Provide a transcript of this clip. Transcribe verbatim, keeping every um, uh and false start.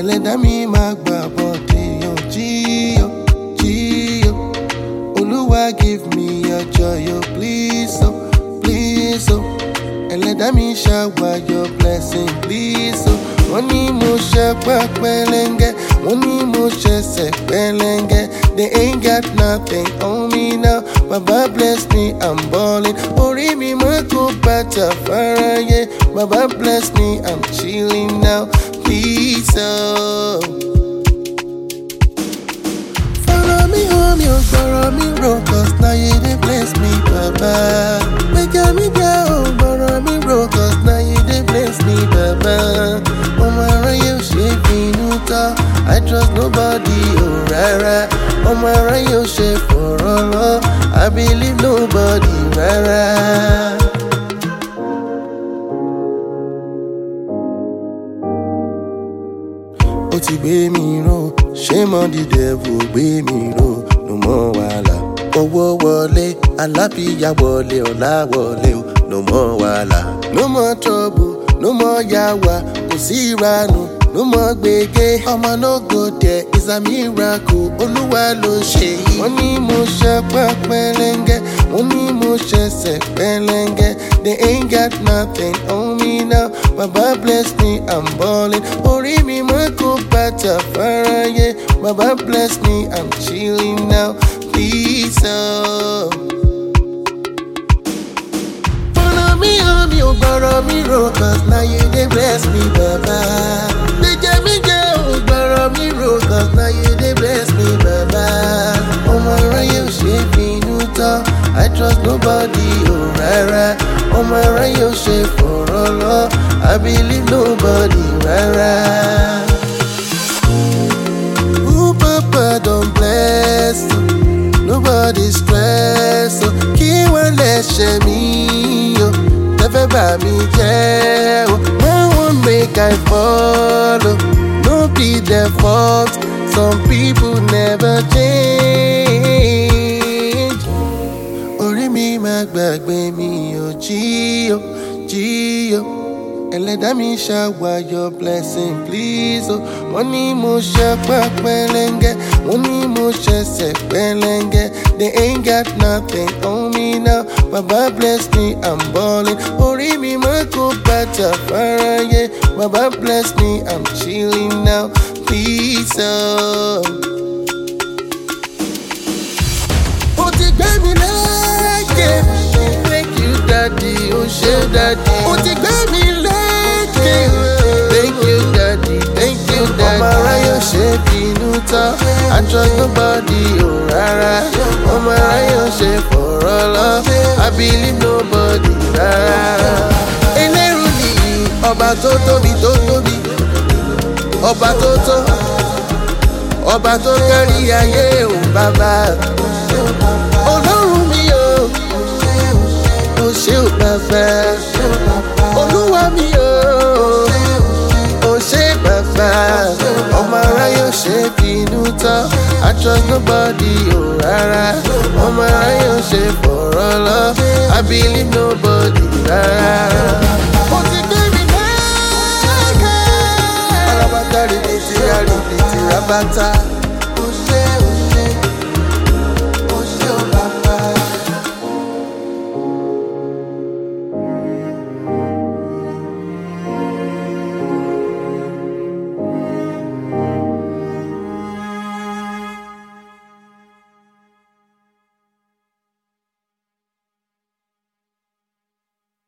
ẹlẹ́dàá mi máa gbà bọ́dé o. Jí o, jí o, Olúwa give me your joy o. Please o, please o, ẹlẹ́dàá mi shower your blessing please o. Wọ́n ní mo ṣe pẹ́pẹ́lẹ́ngẹ́, wọ́n ní mo ṣẹ̀ṣẹ̀ pẹ́lẹ́ngẹ́. They ain't got nothing on me now. Baba bless me, I'm balling. Orí mi máa kó bàtà fáráyé. Baba bless me, I'm chilling now. Please oh. Follow me home, you borrow me road, cause now you dey bless me, Baba. Make me go, borrow me road, cause now you dey bless me, Baba. Ọmọ aráyé ò ṣe bínú tán, I trust nobody, oh rárá. Ọmọ aráyé ò ṣe fọ̀rọ̀ lọ, I believe nobody, rárá. Ó ti gbé mi ró, shame on the devil, gbé mi ró, no more wàhálà. Owó wọlé, àlàáfíà wọlé, ọlá wọlé o, no more wàhálà. No more trouble, no more yawa, kò sí ìranù, no more gbege. Ọmọ no go there, is a miracle, Olúwa ló ṣe yìí. Wọ́n ní mo ṣe pẹ́pẹ́lẹ́ngẹ́, wọ́n ní mo ṣẹ̀ṣẹ̀ pẹ́lẹ́ngẹ́. They ain't got nothing on me now. Baba bless me, I'm balling. Orí mi máa kó bàtà fáráyé. Baba bless me, I'm chilling now. Please oh. Follow me home, you borrow me road, cause now you dey bless me, Baba. Gbèjẹ́ mi jẹ́ o, borrow me road, cause now you dey bless me, Baba. Ọmọ aráyé ò ṣe bínú tán, I trust nobody, oh rárá. Ọmọ aráyé ò ṣe fọ̀rọ̀ lọ, I believe nobody, rárá. Ooh, Papa don bless you, nobody stress o. Kí wọ́n lẹ́ṣẹ̀ mi o, tẹ́fẹ́ bà mí jẹ́ o. No one make I follow, no be their fault. Some people never change. Orí mi máa gbàgbé mi o. Jí o, jí o, ẹlẹ́dàá mi shower your blessing please o. Wọ́n ní mo ṣe pẹ́pẹ́lẹ́ngẹ́, wọ́n ní mo ṣẹ̀ṣẹ̀ pẹ́lẹ́ngẹ́. They ain't got nothing on me now. Baba bless me, I'm balling. Orí mi máa kó bàtà fáráyé. Baba bless me, I'm chilling now. Please oh. Ó ti gbé mi lékè, thank you daddy, ó ṣé daddy. Ó ti gbé mi lékè, thank you daddy, thank you daddy. Ọmọ aráyé ò ṣe bínú tán, I trust nobody, oh rárá. Ọmọ aráyé ò ṣe fọ̀rọ̀ lọ, I believe nobody, rárá. Ẹlẹ́rù nìyí, ọba tó tóbi tó tóbi, ọba tó tó, ọba tó kárí ayé ò bàbá. Ọlọ́run mi o, ó ṣé ò bàbá. Olúwa mi o, ó ṣé bàbá. Ọmọ aráyé ò ṣe bínú tán, I trust nobody, oh rárá. Ọmọ aráyé ò ṣe fọ̀rọ̀ lọ, I believe nobody, rárá. Ó ti gbé mi lẹ́kẹ̀ẹ́. Alábàtà rìbìtì, àrìbìtì, rábàtà. Ó ṣé o.